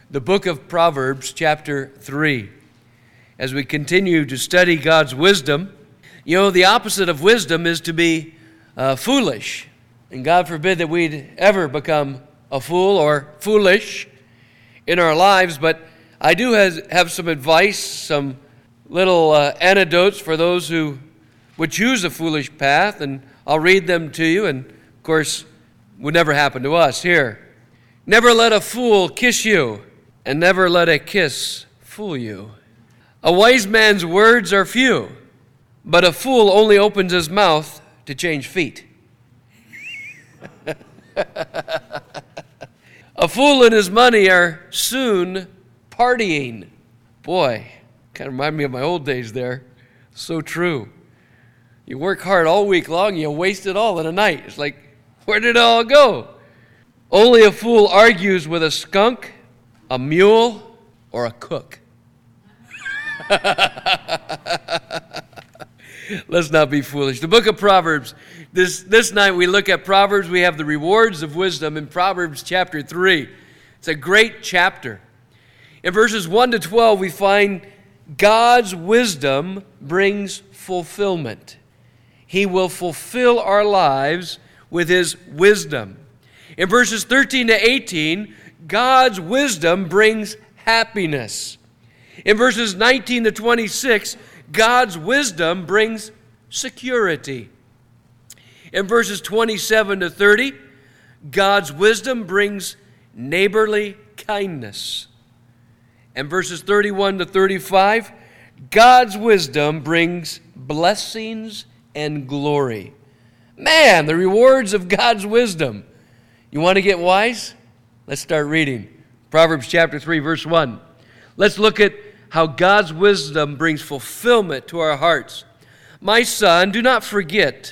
the book of Proverbs, chapter 3. As we continue to study God's wisdom, the opposite of wisdom is to be foolish. And God forbid that we'd ever become a fool or foolish in our lives, but I do have some advice, some little anecdotes for those who would choose a foolish path, and I'll read them to you, and of course, would never happen to us here. Never let a fool kiss you, and never let a kiss fool you. A wise man's words are few, but a fool only opens his mouth to change feet. A fool and his money are soon partying. Boy, kind of remind me of my old days there. So true. You work hard all week long, you waste it all in a night. It's like, where did it all go? Only a fool argues with a skunk, a mule, or a cook. Let's not be foolish. The book of Proverbs. This night we look at Proverbs. We have the rewards of wisdom in Proverbs chapter 3. It's a great chapter. In verses 1 to 12 we find God's wisdom brings fulfillment. He will fulfill our lives with His wisdom. In verses 13 to 18, God's wisdom brings happiness. In verses 19 to 26, God's wisdom brings security. In verses 27 to 30, God's wisdom brings neighborly kindness. And verses 31 to 35, God's wisdom brings blessings and glory. Man, the rewards of God's wisdom. You want to get wise? Let's start reading. Proverbs chapter 3, verse 1. Let's look at how God's wisdom brings fulfillment to our hearts. My son, do not forget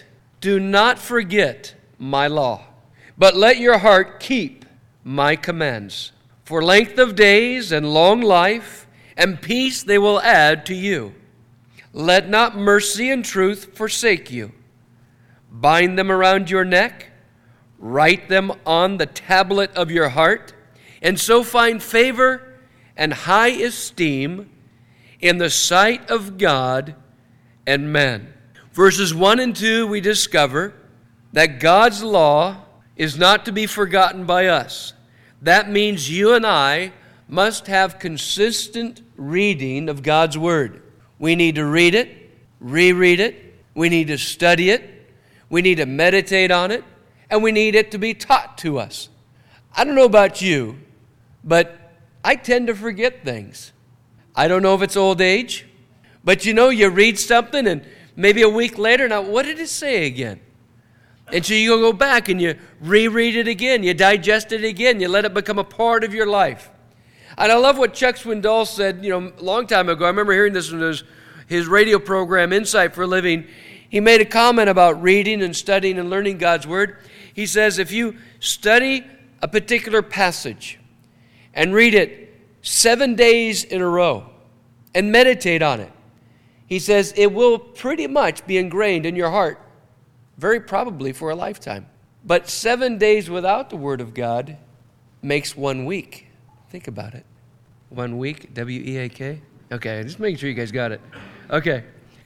my law, but let your heart keep my commands. For length of days and long life and peace they will add to you. Let not mercy and truth forsake you. Bind them around your neck, write them on the tablet of your heart, and so find favor and high esteem in the sight of God and men. Verses 1 and 2, we discover that God's law is not to be forgotten by us. That means you and I must have consistent reading of God's Word. We need to read it, reread it, we need to study it, we need to meditate on it, and we need it to be taught to us. I don't know about you, but I tend to forget things. I don't know if it's old age, but you read something and maybe a week later, now what did it say again? And so you go back and you reread it again, you digest it again, you let it become a part of your life. And I love what Chuck Swindoll said, a long time ago. I remember hearing this in his radio program, Insight for a Living. He made a comment about reading and studying and learning God's Word. He says, if you study a particular passage and read it 7 days in a row and meditate on it, he says it will pretty much be ingrained in your heart, very probably for a lifetime. But 7 days without the Word of God makes 1 week. Think about it. 1 week, W-E-A-K? Okay, just making sure you guys got it. Okay.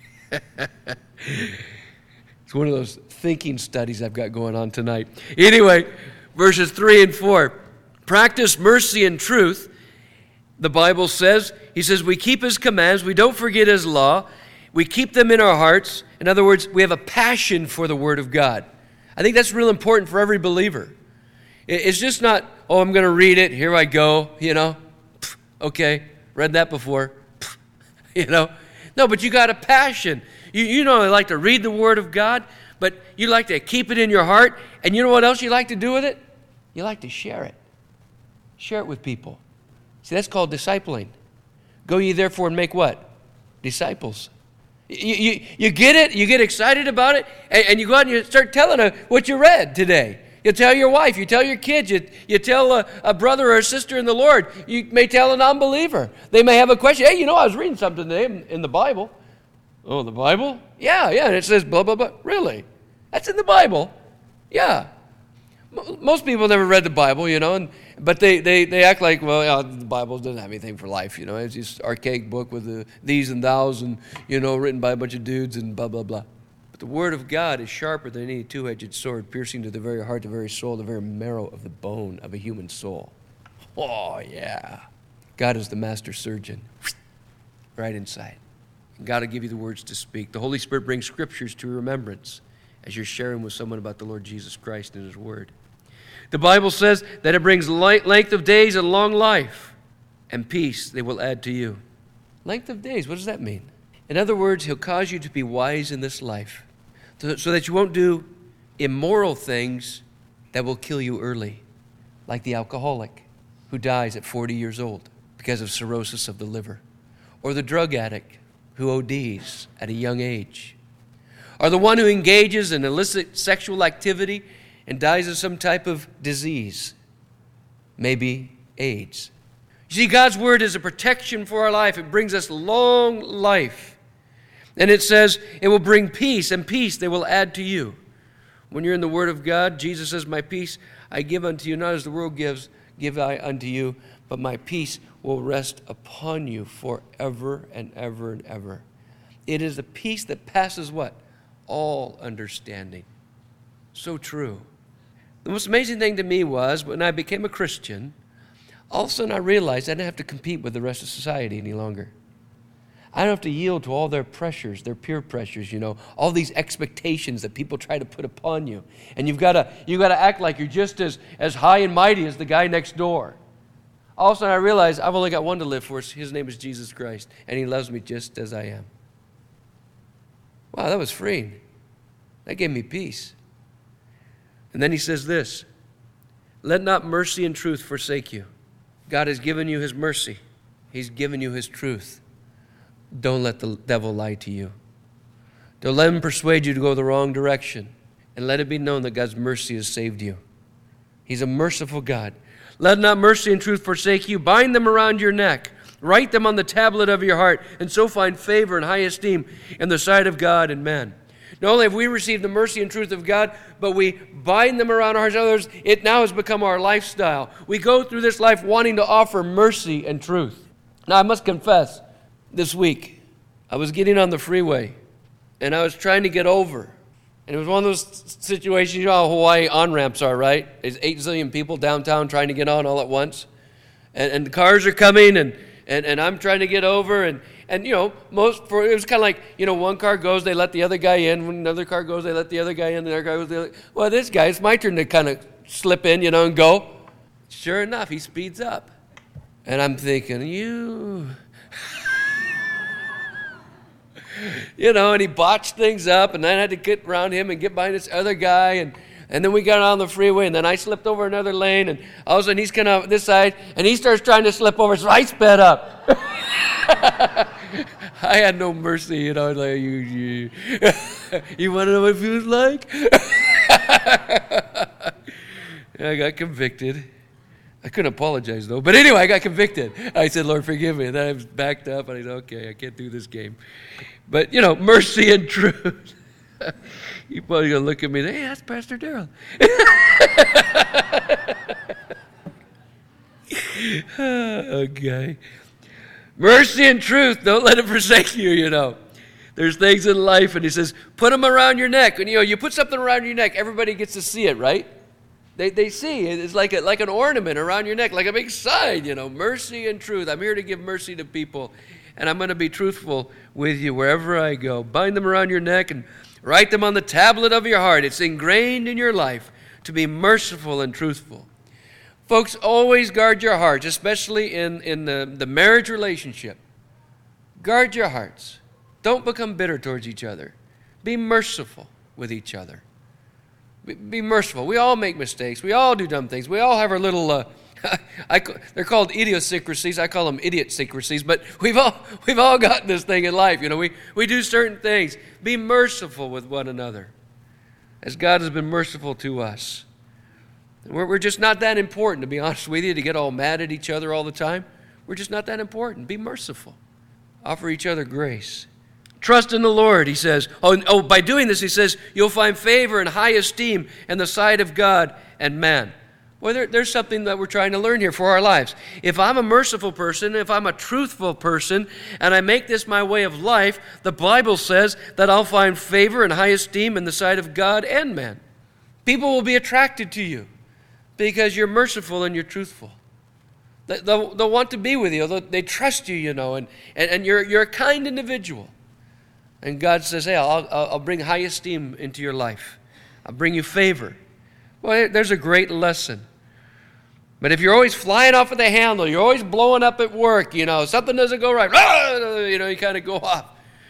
It's one of those thinking studies I've got going on tonight. Anyway, verses 3 and 4. Practice mercy and truth. The Bible says, he says, we keep His commands, we don't forget His law, we keep them in our hearts. In other words, we have a passion for the Word of God. I think that's real important for every believer. It's just not, I'm going to read it, here I go, okay, read that before, No, but you got a passion. You like to read the Word of God, but you like to keep it in your heart, and you know what else you like to do with it? You like to share it. Share it with people. See, that's called discipling. Go ye therefore and make what? Disciples. You get it, you get excited about it, and you go out and you start telling her what you read today. You tell your wife, you tell your kids, you tell a brother or a sister in the Lord. You may tell a non-believer. They may have a question. Hey, I was reading something today in the Bible. Oh, the Bible? Yeah, and it says blah, blah, blah. Really? That's in the Bible? Yeah. Most people never read the Bible, and But they act like, well, the Bible doesn't have anything for life, It's this archaic book with the these and thous and, written by a bunch of dudes and blah, blah, blah. But the Word of God is sharper than any two-edged sword, piercing to the very heart, the very soul, the very marrow of the bone of a human soul. Oh, yeah. God is the master surgeon right inside. And God will give you the words to speak. The Holy Spirit brings scriptures to remembrance as you're sharing with someone about the Lord Jesus Christ and His Word. The Bible says that it brings length of days and long life, and peace they will add to you. Length of days, what does that mean? In other words, He'll cause you to be wise in this life so that you won't do immoral things that will kill you early, like the alcoholic who dies at 40 years old because of cirrhosis of the liver, or the drug addict who ODs at a young age, or the one who engages in illicit sexual activity and dies of some type of disease, maybe AIDS. You see, God's Word is a protection for our life. It brings us long life. And it says it will bring peace, and peace they will add to you. When you're in the Word of God, Jesus says, my peace I give unto you, not as the world gives, give I unto you, but my peace will rest upon you forever and ever and ever. It is a peace that passes what? All understanding. So true. The most amazing thing to me was when I became a Christian, all of a sudden I realized I didn't have to compete with the rest of society any longer. I don't have to yield to all their pressures, their peer pressures, all these expectations that people try to put upon you. And you've got to act like you're just as high and mighty as the guy next door. All of a sudden I realized I've only got one to live for. His name is Jesus Christ, and He loves me just as I am. Wow, that was freeing. That gave me peace. And then He says this, let not mercy and truth forsake you. God has given you His mercy. He's given you His truth. Don't let the devil lie to you. Don't let him persuade you to go the wrong direction. And let it be known that God's mercy has saved you. He's a merciful God. Let not mercy and truth forsake you. Bind them around your neck. Write them on the tablet of your heart, and so find favor and high esteem in the sight of God and men. Not only have we received the mercy and truth of God, but we bind them around our hearts. It now has become our lifestyle. We go through this life wanting to offer mercy and truth. Now, I must confess, this week, I was getting on the freeway, and I was trying to get over. And it was one of those situations, you know how Hawaii on-ramps are, right? There's 8 zillion people downtown trying to get on all at once. And the cars are coming, and I'm trying to get over, and it was kind of like, one car goes, they let the other guy in. When another car goes, they let the other guy in. The other guy goes, the other. Well, this guy, it's my turn to kind of slip in, and go. Sure enough, he speeds up. And I'm thinking, and he botched things up, and then I had to get around him and get behind this other guy, and then we got on the freeway, and then I slipped over another lane, and all of a sudden he's kind of this side, and he starts trying to slip over, so I sped up. I had no mercy, like, you want to know what it feels like? I got convicted. I couldn't apologize, though. But anyway, I got convicted. I said, Lord, forgive me. And then I was backed up, and I said, okay, I can't do this game. But, mercy and truth. You're probably going to look at me and say, hey, that's Pastor Darrell. Okay. Mercy and truth, don't let it forsake you, There's things in life, and He says, put them around your neck. And, you put something around your neck, everybody gets to see it, right? They see it. It's like an ornament around your neck, like a big sign, mercy and truth. I'm here to give mercy to people, and I'm going to be truthful with you wherever I go. Bind them around your neck and write them on the tablet of your heart. It's ingrained in your life to be merciful and truthful. Folks, always guard your hearts, especially in the marriage relationship. Guard your hearts. Don't become bitter towards each other. Be merciful with each other. Be merciful. We all make mistakes. We all do dumb things. We all have our little, they're called idiosyncrasies. I call them idiot-syncrasies. But we've all got this thing in life. We do certain things. Be merciful with one another, as God has been merciful to us. We're just not that important, to be honest with you, to get all mad at each other all the time. We're just not that important. Be merciful. Offer each other grace. Trust in the Lord, He says. By doing this, He says, you'll find favor and high esteem in the sight of God and man. Well, there's something that we're trying to learn here for our lives. If I'm a merciful person, if I'm a truthful person, and I make this my way of life, the Bible says that I'll find favor and high esteem in the sight of God and man. People will be attracted to you because you're merciful and you're truthful. They'll want to be with you. They trust you, and you're a kind individual. And God says, hey, I'll bring high esteem into your life. I'll bring you favor. Well, there's a great lesson. But if you're always flying off at the handle, you're always blowing up at work, something doesn't go right, you kind of go off.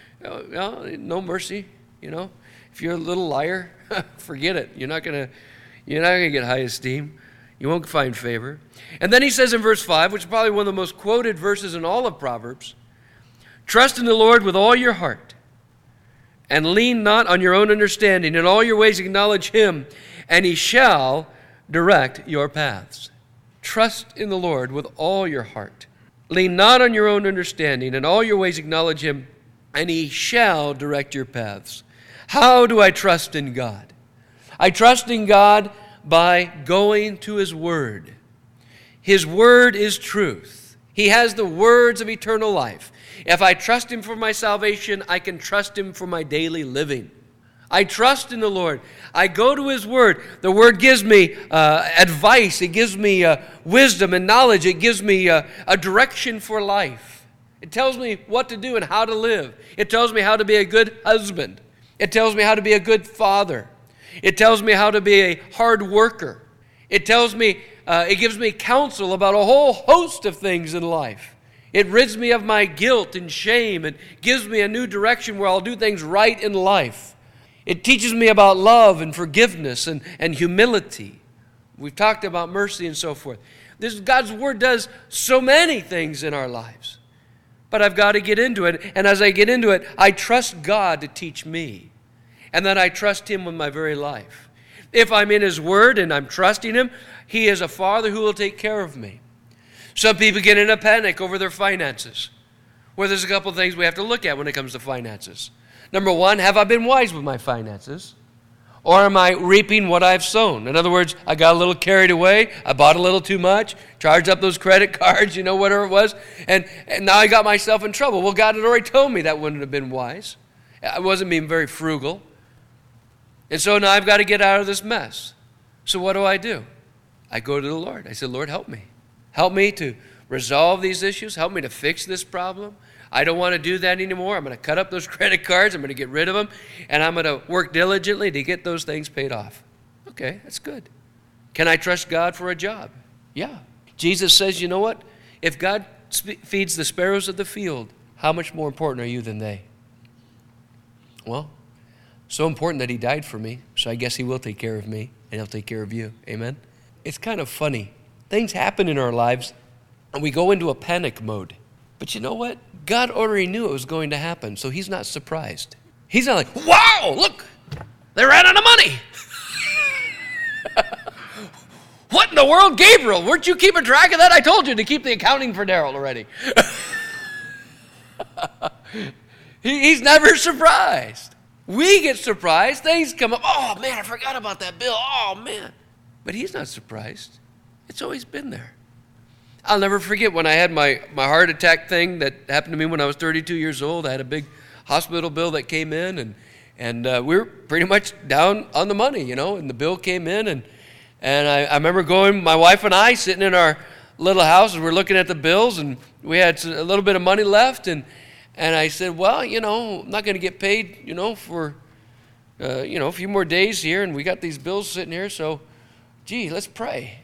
No mercy, If you're a little liar, forget it. You're not gonna get high esteem. You won't find favor. And then he says in verse 5, which is probably one of the most quoted verses in all of Proverbs, trust in the Lord with all your heart, and lean not on your own understanding. In all your ways acknowledge him, and he shall direct your paths. Trust in the Lord with all your heart. Lean not on your own understanding. In all your ways acknowledge him, and he shall direct your paths. How do I trust in God? I trust in God by going to his word. His word is truth. He has the words of eternal life. If I trust him for my salvation, I can trust him for my daily living. I trust in the Lord. I go to his word. The word gives me advice. It gives me wisdom and knowledge. It gives me a direction for life. It tells me what to do and how to live. It tells me how to be a good husband. It tells me how to be a good father. It tells me how to be a hard worker. It tells me, it gives me counsel about a whole host of things in life. It rids me of my guilt and shame and gives me a new direction where I'll do things right in life. It teaches me about love and forgiveness and humility. We've talked about mercy and so forth. God's word does so many things in our lives. But I've got to get into it. And as I get into it, I trust God to teach me. And then I trust him with my very life. If I'm in his word and I'm trusting him, he is a father who will take care of me. Some people get in a panic over their finances. Well, there's a couple of things we have to look at when it comes to finances. Number one, have I been wise with my finances? Or am I reaping what I've sown? In other words, I got a little carried away. I bought a little too much, charged up those credit cards, whatever it was. And now I got myself in trouble. Well, God had already told me that wouldn't have been wise. I wasn't being very frugal. And so now I've got to get out of this mess. So what do? I go to the Lord. I said, Lord, help me. Help me to resolve these issues. Help me to fix this problem. I don't want to do that anymore. I'm going to cut up those credit cards. I'm going to get rid of them. And I'm going to work diligently to get those things paid off. Okay, that's good. Can I trust God for a job? Yeah. Jesus says, you know what? If God feeds the sparrows of the field, how much more important are you than they? Well, so important that he died for me. So I guess he will take care of me and he'll take care of you. Amen? It's kind of funny. Things happen in our lives and we go into a panic mode. But you know what? God already knew it was going to happen, so he's not surprised. He's not like, wow, look, they ran out of money. What in the world, Gabriel? Weren't you keeping track of that? I told you to keep the accounting for Daryl already. He's never surprised. We get surprised. Things come up. Oh, man, I forgot about that bill. Oh, man. But he's not surprised. It's always been there. I'll never forget when I had my heart attack thing that happened to me when I was 32 years old. I had a big hospital bill that came in, and we were pretty much down on the money, and the bill came in, and I remember going, my wife and I, sitting in our little house, and we're looking at the bills, and we had a little bit of money left, and I said, well, I'm not going to get paid, for, a few more days here, and we got these bills sitting here, so, let's pray.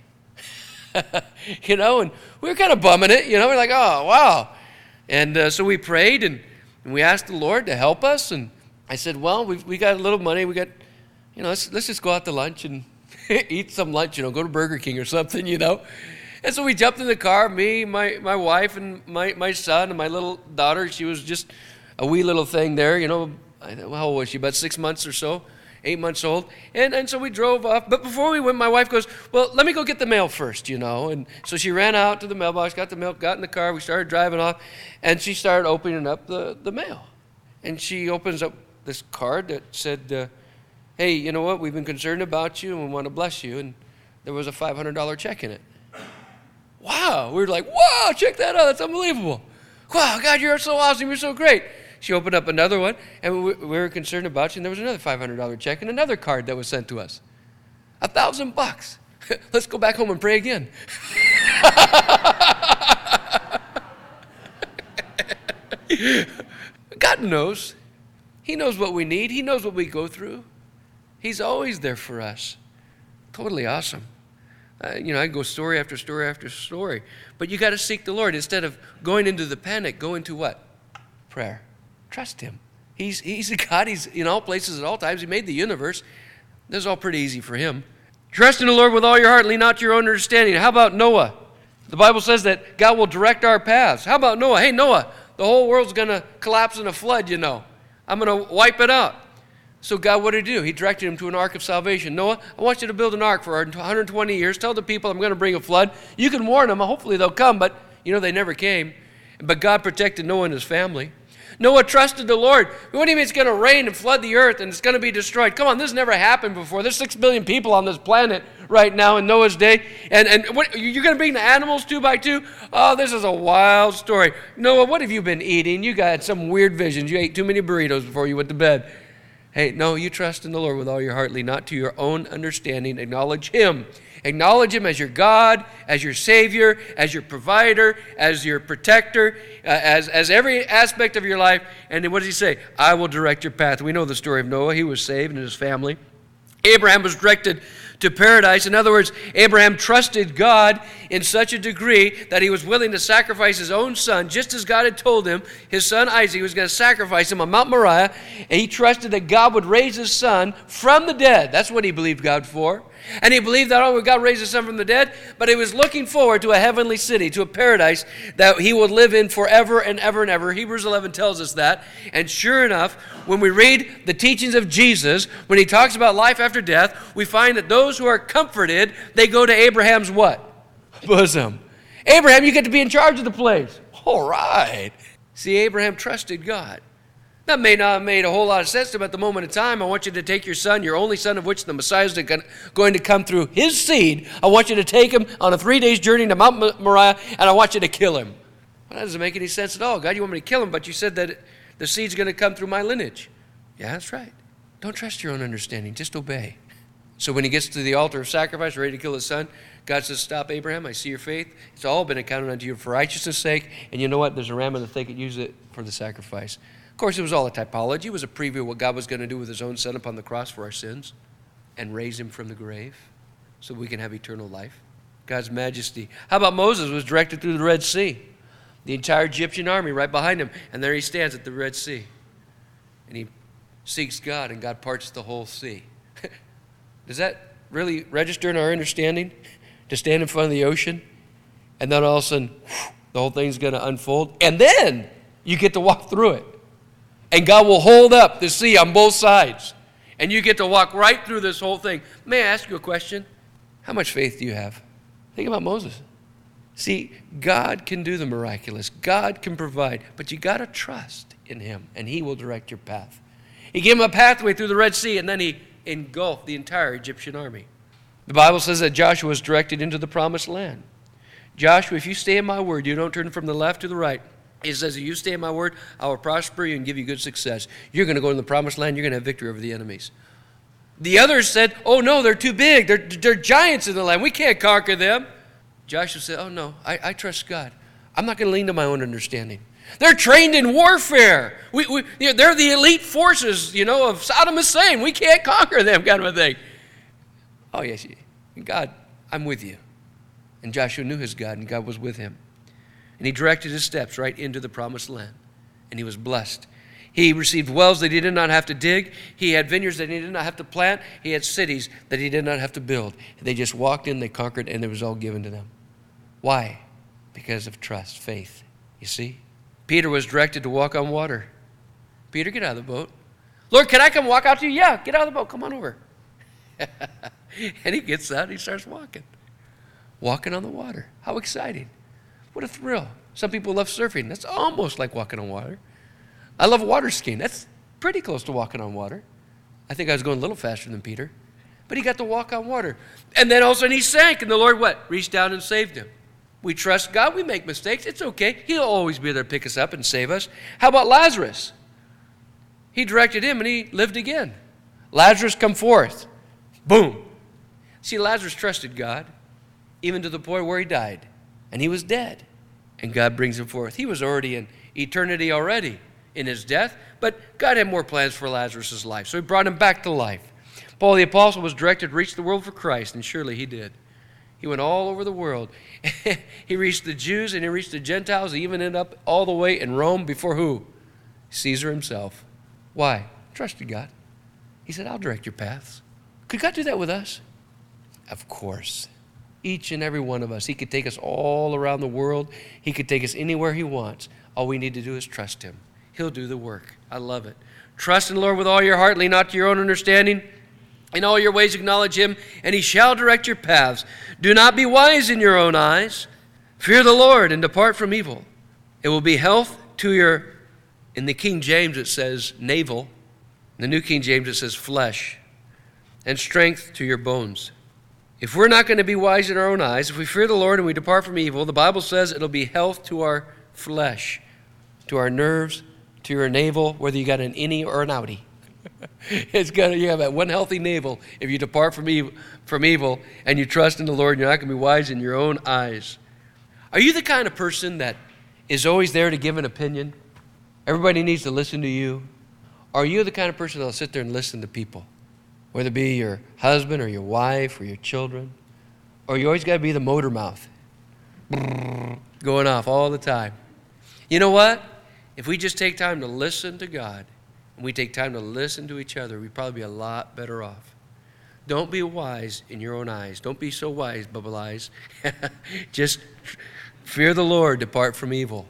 And we were kind of bumming it, we're like, oh, wow. And so we prayed and we asked the Lord to help us. And I said, well, we got a little money. We got, let's just go out to lunch and eat some lunch, go to Burger King or something, And so we jumped in the car, me, my wife, and my son, and my little daughter. She was just a wee little thing there, how old was she, about 6 months or so? 8 months old, and so we drove off. But before we went, my wife goes, well, let me go get the mail first, And so she ran out to the mailbox, got the mail, got in the car, we started driving off, and she started opening up the mail. And she opens up this card that said, hey, you know what, we've been concerned about you, and we want to bless you. And there was a $500 check in it. Wow. We were like, wow, check that out. That's unbelievable. Wow, God, you're so awesome. You're so great. She opened up another one, and we were concerned about you, and there was another $500 check and another card that was sent to us. $1,000. Let's go back home and pray again. God knows. He knows what we need. He knows what we go through. He's always there for us. Totally awesome. I can go story after story after story. But you got to seek the Lord. Instead of going into the panic, go into what? Prayer. Trust Him. He's a God. He's in all places at all times. He made the universe. This is all pretty easy for Him. Trust in the Lord with all your heart. Lean not to your own understanding. How about Noah? The Bible says that God will direct our paths. How about Noah? Hey, Noah, the whole world's going to collapse in a flood, I'm going to wipe it out. So God, what did He do? He directed him to an ark of salvation. Noah, I want you to build an ark for 120 years. Tell the people I'm going to bring a flood. You can warn them. Hopefully they'll come, but they never came. But God protected Noah and his family. Noah trusted the Lord. What do you mean it's going to rain and flood the earth and it's going to be destroyed? Come on, this never happened before. There's 6 billion people on this planet right now in Noah's day. And what, you're going to bring the animals 2 by 2? Oh, this is a wild story. Noah, what have you been eating? You got some weird visions. You ate too many burritos before you went to bed. Hey, no, you trust in the Lord with all your heart. Lean not to your own understanding. Acknowledge Him. Acknowledge Him as your God, as your Savior, as your provider, as your protector, as every aspect of your life. And then what does He say? I will direct your path. We know the story of Noah. He was saved and his family. Abraham was directed to paradise. In other words, Abraham trusted God in such a degree that he was willing to sacrifice his own son, just as God had told him his son Isaac was going to sacrifice him on Mount Moriah. And he trusted that God would raise his son from the dead. That's what he believed God for. And he believed that only God raised his son from the dead, but he was looking forward to a heavenly city, to a paradise that he would live in forever and ever and ever. Hebrews 11 tells us that. And sure enough, when we read the teachings of Jesus, when He talks about life after death, we find that those who are comforted, they go to Abraham's what? Bosom. Abraham, you get to be in charge of the place. All right. See, Abraham trusted God. That may not have made a whole lot of sense to him at the moment in time. I want you to take your son, your only son of which the Messiah is going to come through his seed. I want you to take him on a 3-day journey to Mount Moriah, and I want you to kill him. Well, that doesn't make any sense at all. God, you want me to kill him, but you said that the seed's going to come through my lineage. Yeah, that's right. Don't trust your own understanding. Just obey. So when he gets to the altar of sacrifice, ready to kill his son, God says, stop, Abraham. I see your faith. It's all been accounted unto you for righteousness' sake. And you know what? There's a ram in the thicket. Use it for the sacrifice. Of course, it was all a typology. It was a preview of what God was going to do with His own Son upon the cross for our sins and raise Him from the grave so we can have eternal life. God's majesty. How about Moses was directed through the Red Sea? The entire Egyptian army right behind him. And there he stands at the Red Sea. And he seeks God, and God parts the whole sea. Does that really register in our understanding? To stand in front of the ocean, and then all of a sudden, the whole thing's going to unfold. And then you get to walk through it. And God will hold up the sea on both sides. And you get to walk right through this whole thing. May I ask you a question? How much faith do you have? Think about Moses. See, God can do the miraculous. God can provide. But you got to trust in Him, and He will direct your path. He gave him a pathway through the Red Sea, and then He engulfed the entire Egyptian army. The Bible says that Joshua was directed into the promised land. Joshua, if you stay in my word, you don't turn from the left to the right. It says, if you stay in my word, I will prosper you and give you good success. You're going to go in the promised land. You're going to have victory over the enemies. The others said, oh, no, they're too big. They're giants in the land. We can't conquer them. Joshua said, oh, no, I trust God. I'm not going to lean to my own understanding. They're trained in warfare. They're the elite forces, of Saddam Hussein. We can't conquer them, kind of a thing. Oh, yes, God, I'm with you. And Joshua knew his God, and God was with him. And he directed his steps right into the promised land. And he was blessed. He received wells that he did not have to dig. He had vineyards that he did not have to plant. He had cities that he did not have to build. They just walked in, they conquered, and it was all given to them. Why? Because of trust, faith. You see? Peter was directed to walk on water. Peter, get out of the boat. Lord, can I come walk out to you? Yeah, get out of the boat. Come on over. And he gets out and he starts walking. Walking on the water. How exciting. What a thrill. Some people love surfing. That's almost like walking on water. I love water skiing. That's pretty close to walking on water. I think I was going a little faster than Peter. But he got to walk on water. And then all of a sudden he sank, and the Lord what? Reached down and saved him. We trust God. We make mistakes. It's okay. He'll always be there to pick us up and save us. How about Lazarus? He directed him, and he lived again. Lazarus, come forth. Boom. See, Lazarus trusted God, even to the point where he died. And he was dead. And God brings him forth. He was already in eternity already in his death, but God had more plans for Lazarus' life. So he brought him back to life. Paul the Apostle was directed to reach the world for Christ, and surely he did. He went all over the world. He reached the Jews and he reached the Gentiles. He even ended up all the way in Rome before who? Caesar himself. Why? Trusted God. He said, I'll direct your paths. Could God do that with us? Of course. Each and every one of us. He could take us all around the world. He could take us anywhere he wants. All we need to do is trust him. He'll do the work. I love it. Trust in the Lord with all your heart. Lean not to your own understanding. In all your ways acknowledge him, and he shall direct your paths. Do not be wise in your own eyes. Fear the Lord and depart from evil. It will be health to your, in the King James it says navel. In the New King James it says flesh. And strength to your bones. If we're not going to be wise in our own eyes, if we fear the Lord and we depart from evil, the Bible says it'll be health to our flesh, to our nerves, to your navel, whether you got an innie or an outie. You have that one healthy navel if you depart from evil and you trust in the Lord. You're not going to be wise in your own eyes. Are you the kind of person that is always there to give an opinion? Everybody needs to listen to you. Or are you the kind of person that will sit there and listen to people? Whether it be your husband or your wife or your children. Or you always got to be the motor mouth. Going off all the time. You know what? If we just take time to listen to God, and we take time to listen to each other, we'd probably be a lot better off. Don't be wise in your own eyes. Don't be so wise, bubble eyes. Just fear the Lord, depart from evil.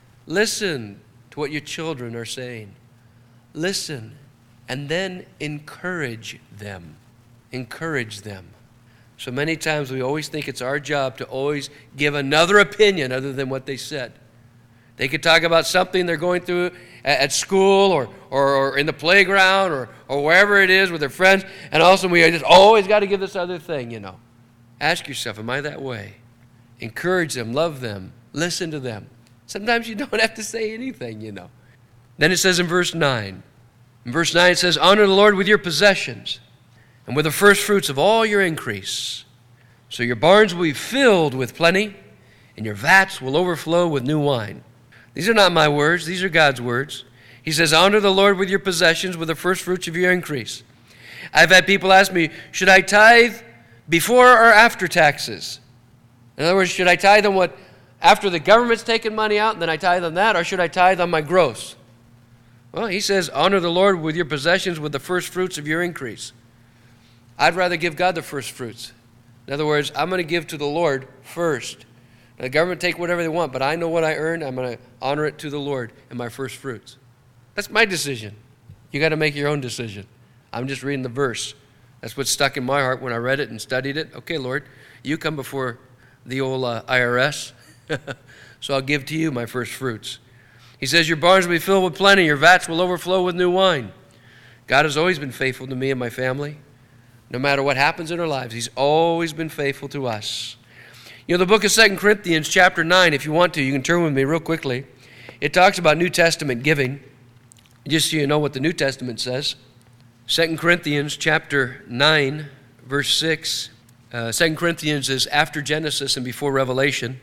Listen to what your children are saying. Listen, and then encourage them. Encourage them. So many times we always think it's our job to always give another opinion other than what they said. They could talk about something they're going through at school or in the playground or wherever it is with their friends, and also we just always got to give this other thing, you know. Ask yourself, am I that way? Encourage them, love them, listen to them. Sometimes you don't have to say anything, you know. Then it says in verse 9. In verse 9 it says, honor the Lord with your possessions and with the first fruits of all your increase. So your barns will be filled with plenty, and your vats will overflow with new wine. These are not my words. These are God's words. He says, honor the Lord with your possessions, with the first fruits of your increase. I've had people ask me, should I tithe before or after taxes? In other words, should I tithe on what, after the government's taken money out, and then I tithe on that, or should I tithe on my gross? Well, he says, honor the Lord with your possessions, with the first fruits of your increase. I'd rather give God the first fruits. In other words, I'm going to give to the Lord first. The government take whatever they want, but I know what I earned. I'm going to honor it to the Lord in my first fruits. That's my decision. You got to make your own decision. I'm just reading the verse. That's what stuck in my heart when I read it and studied it. Okay, Lord, you come before the old IRS, so I'll give to you my first fruits. He says, your barns will be filled with plenty. Your vats will overflow with new wine. God has always been faithful to me and my family. No matter what happens in our lives, he's always been faithful to us. You know, the book of 2 Corinthians chapter 9, if you want to, you can turn with me real quickly. It talks about New Testament giving, just so you know what the New Testament says. 2 Corinthians chapter 9, verse 6. 2 Corinthians is after Genesis and before Revelation.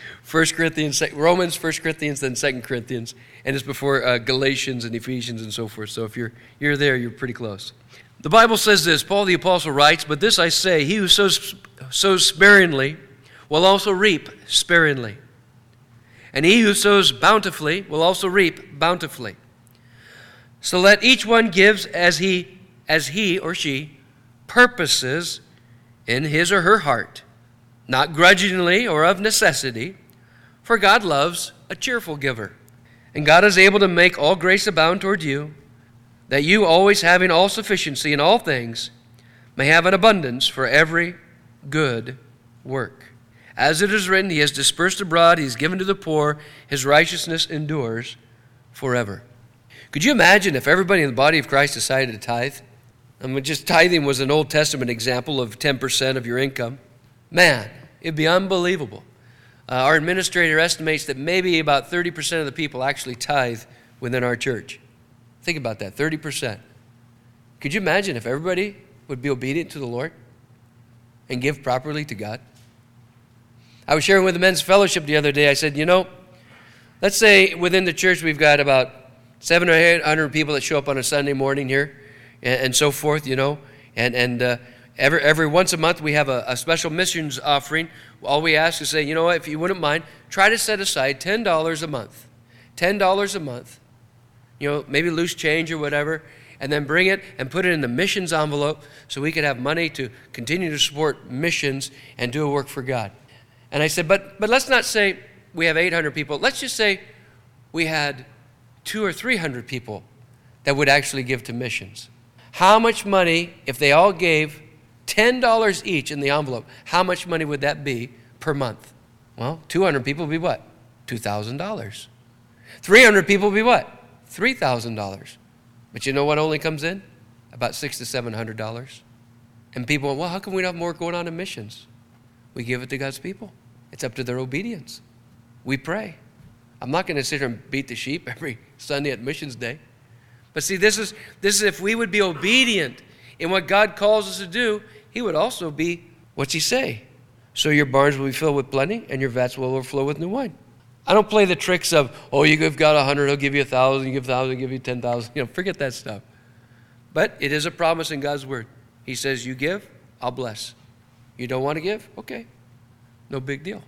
Romans, 1 Corinthians, then 2 Corinthians. And it's before Galatians and Ephesians and so forth. So if you're there, you're pretty close. The Bible says this, Paul the Apostle writes, but this I say, he who sows sparingly will also reap sparingly. And he who sows bountifully will also reap bountifully. So let each one give as he or she purposes in his or her heart, not grudgingly or of necessity, for God loves a cheerful giver. And God is able to make all grace abound toward you, that you, always having all sufficiency in all things, may have an abundance for every good work. As it is written, he has dispersed abroad, he has given to the poor, his righteousness endures forever. Could you imagine if everybody in the body of Christ decided to tithe? Just tithing was an Old Testament example of 10% of your income. Man, it'd be unbelievable. Our administrator estimates that maybe about 30% of the people actually tithe within our church. Think about that, 30%. Could you imagine if everybody would be obedient to the Lord and give properly to God? I was sharing with the men's fellowship the other day. I said, let's say within the church we've got about 700 or 800 people that show up on a Sunday morning here and so forth, and every once a month we have a special missions offering. All we ask is say, if you wouldn't mind, try to set aside $10 a month. $10 a month. Maybe loose change or whatever, and then bring it and put it in the missions envelope so we could have money to continue to support missions and do a work for God. And I said, but let's not say we have 800 people. Let's just say we had 200 or 300 people that would actually give to missions. How much money, if they all gave $10 each in the envelope, how much money would that be per month? Well, 200 people would be what? $2,000. 300 people would be what? $3,000. But you know what only comes in? About $600 to $700. And people, well, how come we don't have more going on in missions? We give it to God's people. It's up to their obedience. We pray. I'm not going to sit here and beat the sheep every Sunday at Missions Day. But see, this is if we would be obedient in what God calls us to do, He would also be, what's He say? So your barns will be filled with plenty, and your vats will overflow with new wine. I don't play the tricks of, you give God 100, He'll give you 1,000, you give 1,000, He'll give you 10,000. Forget that stuff. But it is a promise in God's Word. He says, you give, I'll bless. You don't want to give? Okay. No big deal.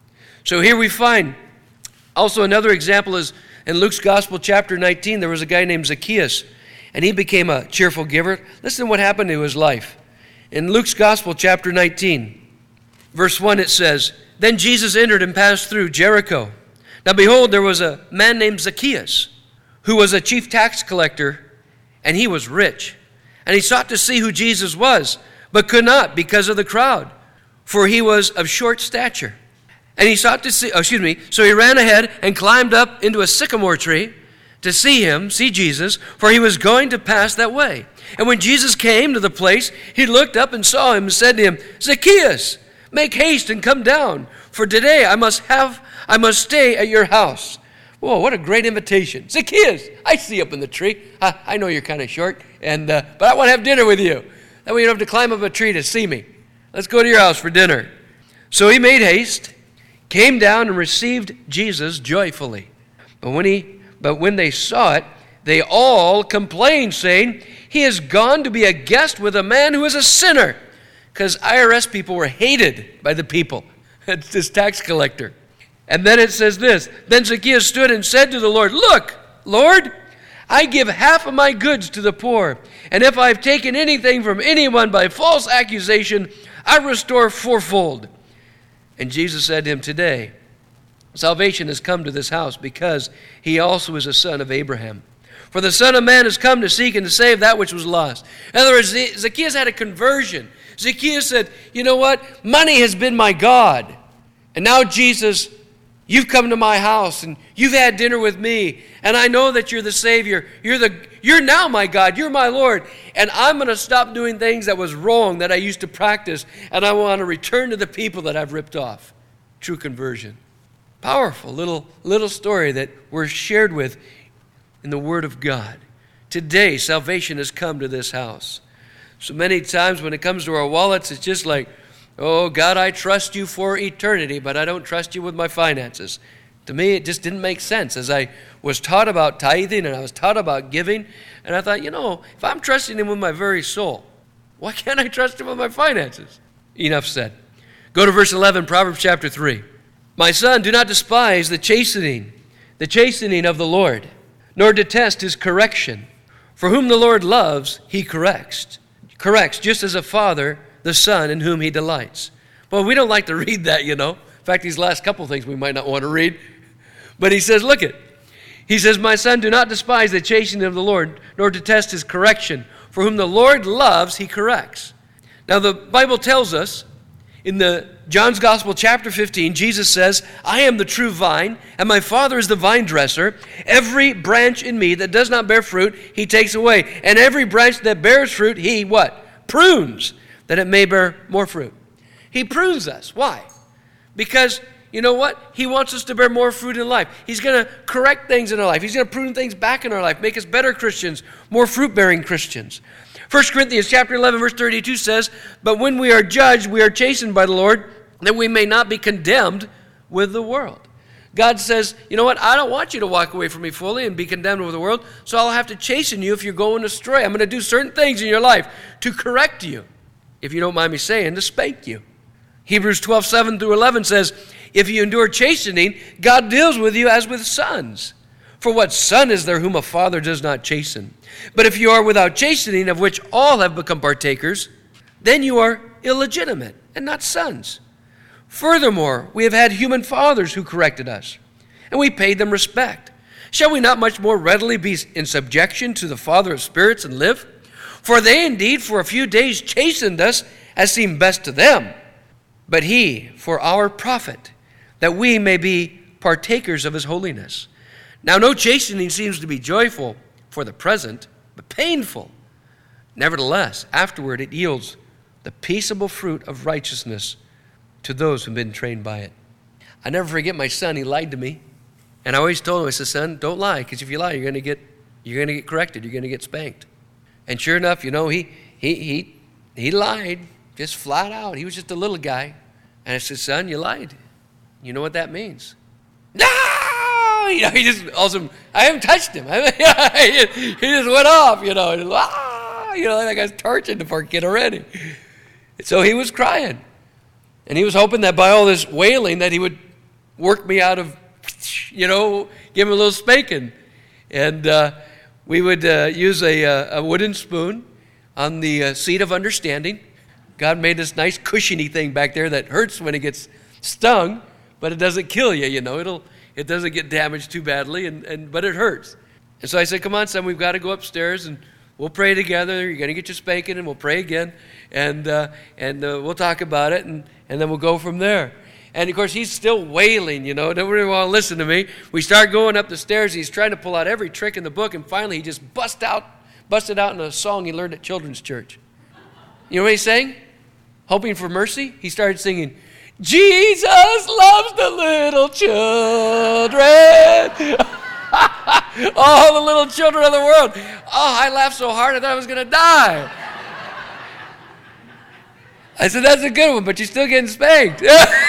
So here we find also another example is in Luke's Gospel, chapter 19, there was a guy named Zacchaeus, and he became a cheerful giver. Listen to what happened to his life. In Luke's Gospel, chapter 19, verse 1, it says, Then Jesus entered and passed through Jericho. Now behold, there was a man named Zacchaeus, who was a chief tax collector, and he was rich. And he sought to see who Jesus was, but could not because of the crowd, for he was of short stature. And he sought to see, so he ran ahead and climbed up into a sycamore tree to see Jesus, for he was going to pass that way. And when Jesus came to the place, he looked up and saw him and said to him, Zacchaeus, make haste and come down, for today I must stay at your house. Whoa, what a great invitation. Zacchaeus, I see you up in the tree. I know you're kind of short, but I want to have dinner with you. That way you don't have to climb up a tree to see me. Let's go to your house for dinner. So he made haste, came down and received Jesus joyfully. But when they saw it, they all complained, saying, He has gone to be a guest with a man who is a sinner. Because IRS people were hated by the people. It's this tax collector. And then it says this, Then Zacchaeus stood and said to the Lord, Look, Lord, I give half of my goods to the poor, and if I've taken anything from anyone by false accusation, I restore fourfold. And Jesus said to him, Today, salvation has come to this house, because he also is a son of Abraham. For the Son of Man has come to seek and to save that which was lost. In other words, Zacchaeus had a conversion. Zacchaeus said, you know what? Money has been my God. And now, Jesus, you've come to my house and you've had dinner with me. And I know that you're the Savior. You're now my God. You're my Lord. And I'm going to stop doing things that was wrong that I used to practice. And I want to return to the people that I've ripped off. True conversion. Powerful little story that we're shared with in the Word of God. Today, salvation has come to this house. So many times when it comes to our wallets, it's just like, oh, God, I trust you for eternity, but I don't trust you with my finances. To me, it just didn't make sense. As I was taught about tithing and I was taught about giving, and I thought, if I'm trusting him with my very soul, why can't I trust him with my finances? Enough said. Go to verse 11, Proverbs chapter 3. My son, do not despise the chastening of the Lord, nor detest his correction. For whom the Lord loves, he corrects, just as a father the son in whom he delights. Well, we don't like to read that, In fact, these last couple things we might not want to read. But he says, look it. He says, my son, do not despise the chastening of the Lord, nor detest his correction. For whom the Lord loves, he corrects. Now, the Bible tells us In the John's Gospel, chapter 15, Jesus says, I am the true vine, and my Father is the vine dresser. Every branch in me that does not bear fruit, he takes away. And every branch that bears fruit, he what? Prunes, that it may bear more fruit. He prunes us. Why? Because, you know what? He wants us to bear more fruit in life. He's going to correct things in our life. He's going to prune things back in our life, make us better Christians, more fruit-bearing Christians. 1 Corinthians chapter 11, verse 32 says, but when we are judged, we are chastened by the Lord, that we may not be condemned with the world. God says, you know what? I don't want you to walk away from me fully and be condemned with the world, so I'll have to chasten you if you're going astray. I'm going to do certain things in your life to correct you, if you don't mind me saying, to spank you. Hebrews 12, 7 through 11 says, if you endure chastening, God deals with you as with sons. For what son is there whom a father does not chasten? But if you are without chastening, of which all have become partakers, then you are illegitimate and not sons. Furthermore, we have had human fathers who corrected us, and we paid them respect. Shall we not much more readily be in subjection to the Father of spirits and live? For they indeed for a few days chastened us as seemed best to them, but he for our profit, that we may be partakers of his holiness. Now no chastening seems to be joyful for the present, but painful. Nevertheless, afterward it yields the peaceable fruit of righteousness to those who have been trained by it. I never forget my son. He lied to me. And I always told him, I said, son, don't lie, because if you lie, you're going to get corrected. You're going to get spanked. And sure enough, you know, he lied just flat out. He was just a little guy. And I said, son, you lied. You know what that means? No! You know, he just also, I haven't touched him. He just went off, you know. That guy's torturing the poor kid already. So he was crying. And he was hoping that by all this wailing that he would work me out of, you know, give him a little spanking. And we would use a wooden spoon on the seat of understanding. God made this nice cushiony thing back there that hurts when it gets stung, but it doesn't kill you, you know. It doesn't get damaged too badly, but it hurts. And so I said, come on, son, we've got to go upstairs and we'll pray together. You're going to get your spanking and we'll pray again. And we'll talk about it and then we'll go from there. And of course, he's still wailing, you know. Nobody want to listen to me. We start going up the stairs. He's trying to pull out every trick in the book. And finally, he just busted out in a song he learned at children's church. You know what he's saying? Hoping for mercy. He started singing, Jesus loves the little children. Oh, the little children of the world. Oh, I laughed so hard I thought I was going to die. I said, that's a good one, but you're still getting spanked.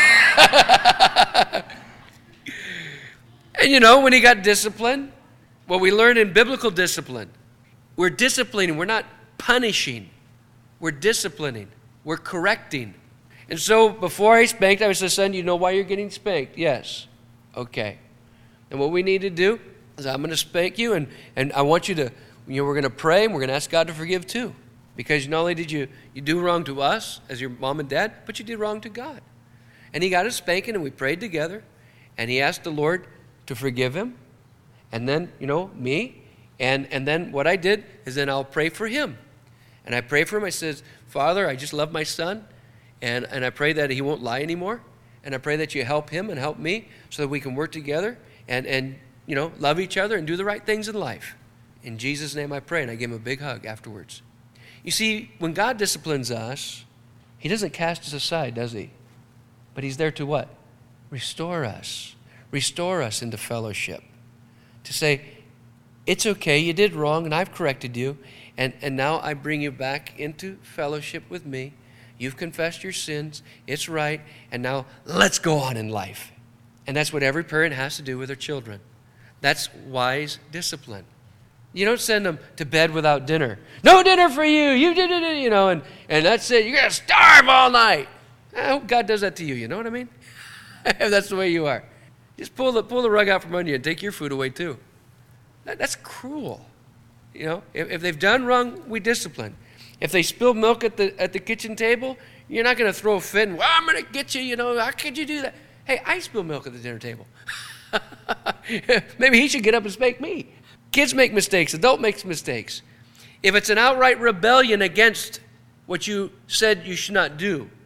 And you know, when he got disciplined, what we learned in biblical discipline, we're disciplining, we're not punishing. We're disciplining, we're correcting. And so before I spanked, I said, son, you know why you're getting spanked? Yes. Okay. And what we need to do is I'm going to spank you, and I want you to, you know, we're going to pray, and we're going to ask God to forgive too. Because not only did you do wrong to us as your mom and dad, but you did wrong to God. And he got a spanking, and we prayed together, and he asked the Lord to forgive him, and then, you know, me, and then what I did is then I'll pray for him. And I pray for him. I says, Father, I just love my son, and I pray that he won't lie anymore, and I pray that you help him and help me so that we can work together and you know, love each other and do the right things in life. In Jesus' name I pray, and I give him a big hug afterwards. You see, when God disciplines us, he doesn't cast us aside, does he? But he's there to what? Restore us. Restore us into fellowship. To say, it's okay, you did wrong, and I've corrected you, and now I bring you back into fellowship with me. You've confessed your sins. It's right. And now let's go on in life. And that's what every parent has to do with their children. That's wise discipline. You don't send them to bed without dinner. No dinner for you. You did it, you know, and that's it. You're going to starve all night. I hope God does that to you. You know what I mean? If that's the way you are. Just pull the rug out from under you and take your food away too. That's cruel. You know, if they've done wrong, we discipline. If they spill milk at the kitchen table, you're not going to throw a fit and, well, I'm going to get you, you know, how could you do that? Hey, I spill milk at the dinner table. Maybe he should get up and spank me. Kids make mistakes. Adult makes mistakes. If it's an outright rebellion against what you said you should not do,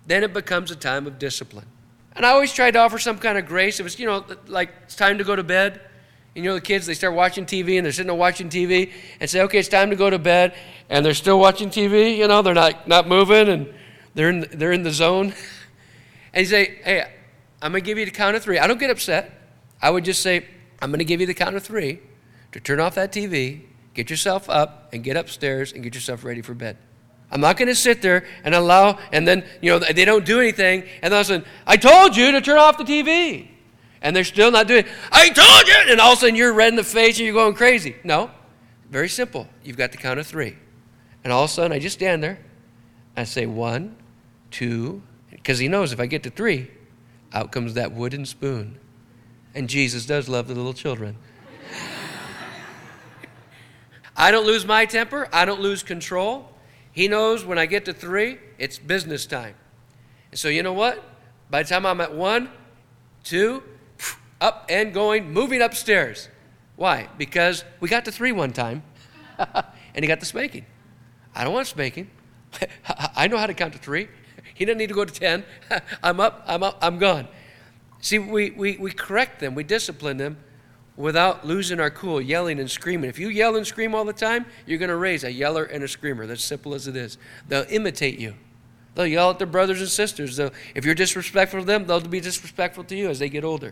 then it becomes a time of discipline. And I always tried to offer some kind of grace. It was, like it's time to go to bed. And the kids, they start watching TV and they're sitting there watching TV and say, okay, it's time to go to bed. And they're still watching TV, they're not moving and they're in the zone. And you say, hey, I'm going to give you the count of 3. I don't get upset. I would just say, I'm going to give you the count of 3 to turn off that TV, get yourself up, and get upstairs and get yourself ready for bed. I'm not going to sit there and allow, and then, they don't do anything, and all of a sudden, I told you to turn off the TV. And they're still not doing it. I told you! And all of a sudden, you're red in the face and you're going crazy. No, very simple. You've got the count of 3. And all of a sudden, I just stand there. I say 1, 2, because he knows if I get to 3, out comes that wooden spoon. And Jesus does love the little children. I don't lose my temper. I don't lose control. He knows when I get to 3, it's business time. And so you know what? By the time I'm at 1, 2, up and going, moving upstairs. Why? Because we got to 3 one time, and he got the spanking. I don't want spanking. I know how to count to 3. He doesn't need to go to 10. I'm up, I'm gone. See, we correct them, we discipline them without losing our cool, yelling and screaming. If you yell and scream all the time, you're going to raise a yeller and a screamer. That's simple as it is. They'll imitate you. They'll yell at their brothers and sisters. If you're disrespectful to them, they'll be disrespectful to you as they get older.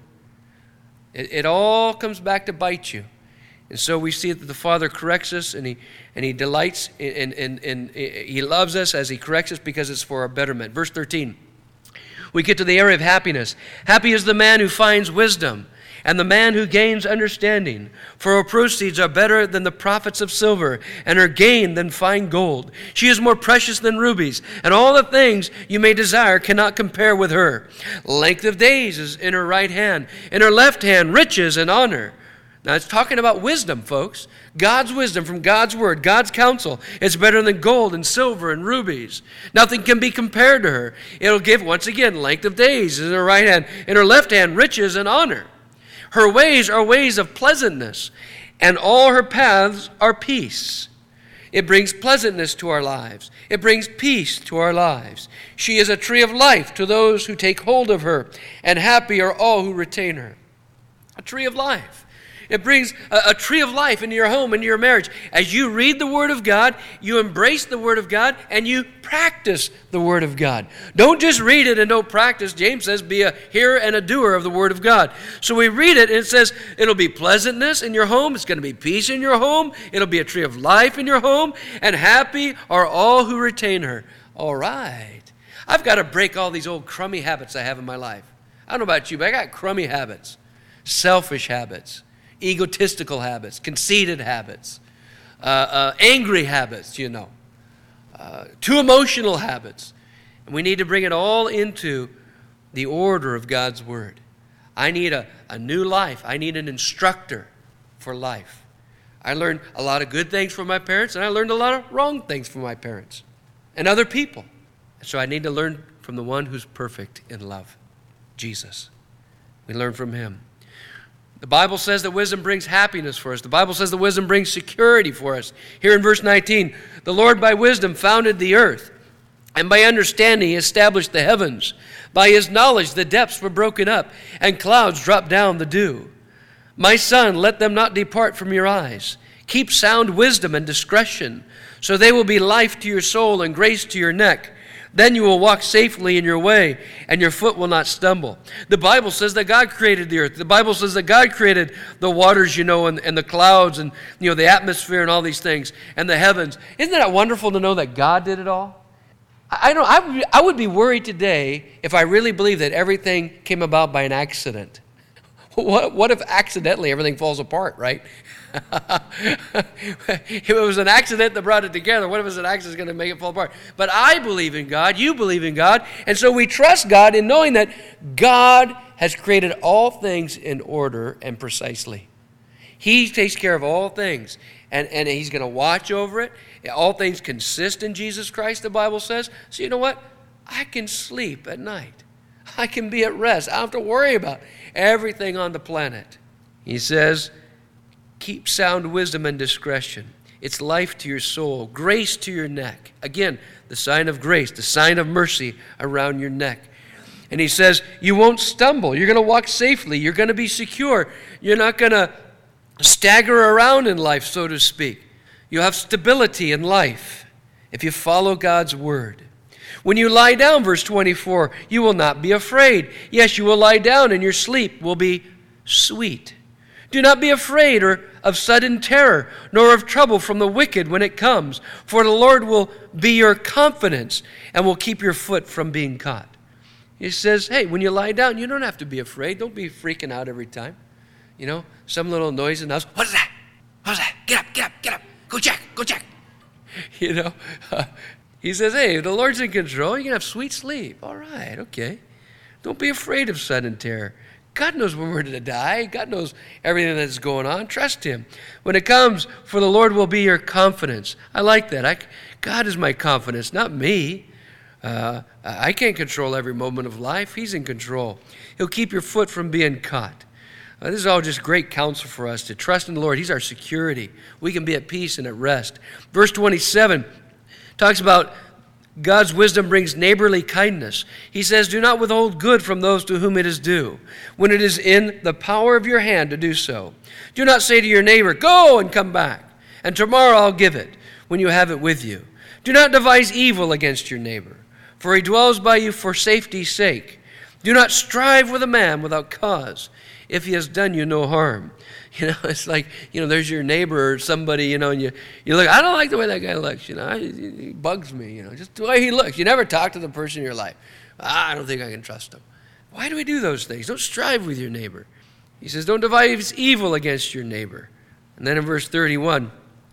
It all comes back to bite you. And so we see that the Father corrects us, and he delights, and he loves us as he corrects us because it's for our betterment. Verse 13, we get to the area of happiness. Happy is the man who finds wisdom, and the man who gains understanding. For her proceeds are better than the profits of silver, and her gain than fine gold. She is more precious than rubies, and all the things you may desire cannot compare with her. Length of days is in her right hand, in her left hand riches and honor. Now it's talking about wisdom, folks. God's wisdom from God's word, God's counsel. It's better than gold and silver and rubies. Nothing can be compared to her. It'll give, once again, length of days in her right hand, in her left hand riches and honor. Her ways are ways of pleasantness, and all her paths are peace. It brings pleasantness to our lives. It brings peace to our lives. She is a tree of life to those who take hold of her, and happy are all who retain her. A tree of life. It brings a tree of life into your home, into your marriage. As you read the Word of God, you embrace the Word of God, and you practice the Word of God. Don't just read it and don't practice. James says, be a hearer and a doer of the Word of God. So we read it, and it says, it'll be pleasantness in your home. It's going to be peace in your home. It'll be a tree of life in your home. And happy are all who retain her. All right. I've got to break all these old crummy habits I have in my life. I don't know about you, but I got crummy habits, selfish habits, egotistical habits, conceited habits, angry habits, too emotional habits. And we need to bring it all into the order of God's Word. I need a new life. I need an instructor for life. I learned a lot of good things from my parents, and I learned a lot of wrong things from my parents and other people. So I need to learn from the one who's perfect in love, Jesus. We learn from him. The Bible says that wisdom brings happiness for us. The Bible says that wisdom brings security for us. Here in verse 19, the Lord by wisdom founded the earth, and by understanding he established the heavens. By his knowledge the depths were broken up, and clouds dropped down the dew. My son, let them not depart from your eyes. Keep sound wisdom and discretion, so they will be life to your soul and grace to your neck. Then you will walk safely in your way, and your foot will not stumble. The Bible says that God created the earth. The Bible says that God created the waters, and the clouds, and the atmosphere, and all these things, and the heavens. Isn't that wonderful to know that God did it all? I would be worried today if I really believed that everything came about by an accident. What if accidentally everything falls apart, right? If it was an accident that brought it together, what if it's an accident that's going to make it fall apart? But I believe in God, you believe in God, and so we trust God in knowing that God has created all things in order and precisely. He takes care of all things, and he's going to watch over it. All things consist in Jesus Christ, the Bible says. So you know what? I can sleep at night. I can be at rest. I don't have to worry about everything on the planet. He says, keep sound wisdom and discretion. It's life to your soul, grace to your neck. Again, the sign of grace, the sign of mercy around your neck. And he says, you won't stumble. You're going to walk safely. You're going to be secure. You're not going to stagger around in life, so to speak. You'll have stability in life if you follow God's word. When you lie down, verse 24, you will not be afraid. Yes, you will lie down and your sleep will be sweet. Do not be afraid or of sudden terror, nor of trouble from the wicked when it comes. For the Lord will be your confidence and will keep your foot from being caught. He says, hey, when you lie down, you don't have to be afraid. Don't be freaking out every time. You know, some little noise in the house. What is that? What is that? Get up, get up, get up. Go check, go check. You know, he says, hey, the Lord's in control. You can have sweet sleep. All right, okay. Don't be afraid of sudden terror. God knows when we're going to die. God knows everything that's going on. Trust him. When it comes, for the Lord will be your confidence. I like that. God is my confidence, not me. I can't control every moment of life. He's in control. He'll keep your foot from being caught. This is all just great counsel for us to trust in the Lord. He's our security. We can be at peace and at rest. Verse 27 talks about God's wisdom brings neighborly kindness. He says, do not withhold good from those to whom it is due, when it is in the power of your hand to do so. Do not say to your neighbor, go and come back, and tomorrow I'll give it, when you have it with you. Do not devise evil against your neighbor, for he dwells by you for safety's sake. Do not strive with a man without cause, if he has done you no harm. You know, it's like, you know, there's your neighbor or somebody, you know, and you look, I don't like the way that guy looks, you know, he bugs me, you know, just the way he looks. You never talk to the person in your life. I don't think I can trust him. Why do we do those things? Don't strive with your neighbor. He says, don't devise evil against your neighbor. And then in verse 31,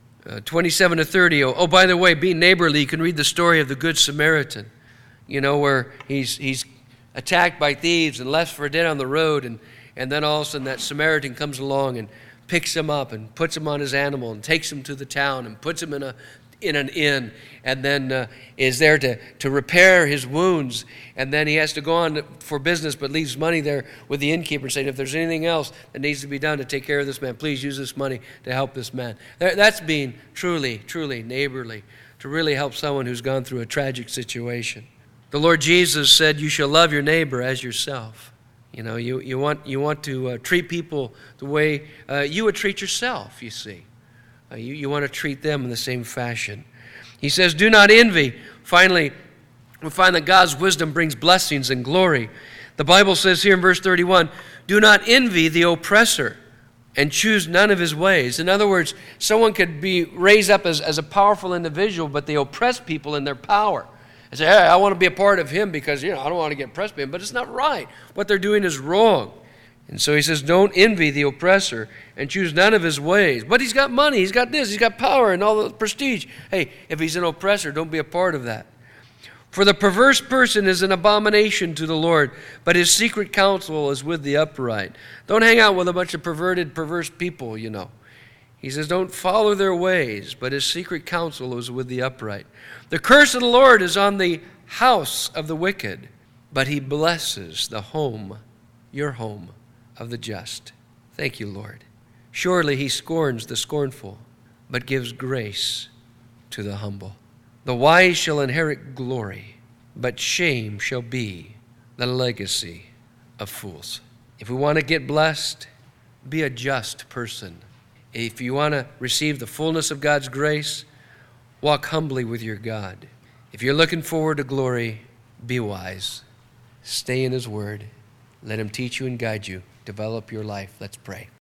27 to 30, oh, by the way, be neighborly. You can read the story of the Good Samaritan, you know, where he's attacked by thieves and left for dead on the road, and then all of a sudden that Samaritan comes along and picks him up and puts him on his animal and takes him to the town and puts him in an inn, and then is there to repair his wounds. And then he has to go on for business but leaves money there with the innkeeper saying, if there's anything else that needs to be done to take care of this man, please use this money to help this man. That's being truly, truly neighborly, to really help someone who's gone through a tragic situation. The Lord Jesus said, you shall love your neighbor as yourself. You know, you want to treat people the way you would treat yourself, you see. You want to treat them in the same fashion. He says, do not envy. Finally, we find that God's wisdom brings blessings and glory. The Bible says here in verse 31, do not envy the oppressor and choose none of his ways. In other words, someone could be raised up as a powerful individual, but they oppress people in their power. And say, hey, I want to be a part of him because, you know, I don't want to get oppressed by him. But it's not right. What they're doing is wrong. And so he says, don't envy the oppressor and choose none of his ways. But he's got money, he's got this, he's got power and all the prestige. Hey, if he's an oppressor, don't be a part of that. For the perverse person is an abomination to the Lord, but his secret counsel is with the upright. Don't hang out with a bunch of perverse people, you know. He says, don't follow their ways, but his secret counsel is with the upright. The curse of the Lord is on the house of the wicked, but he blesses the home, your home, of the just. Thank you, Lord. Surely he scorns the scornful, but gives grace to the humble. The wise shall inherit glory, but shame shall be the legacy of fools. If we want to get blessed, be a just person. If you want to receive the fullness of God's grace, walk humbly with your God. If you're looking forward to glory, be wise. Stay in his word. Let him teach you and guide you. Develop your life. Let's pray.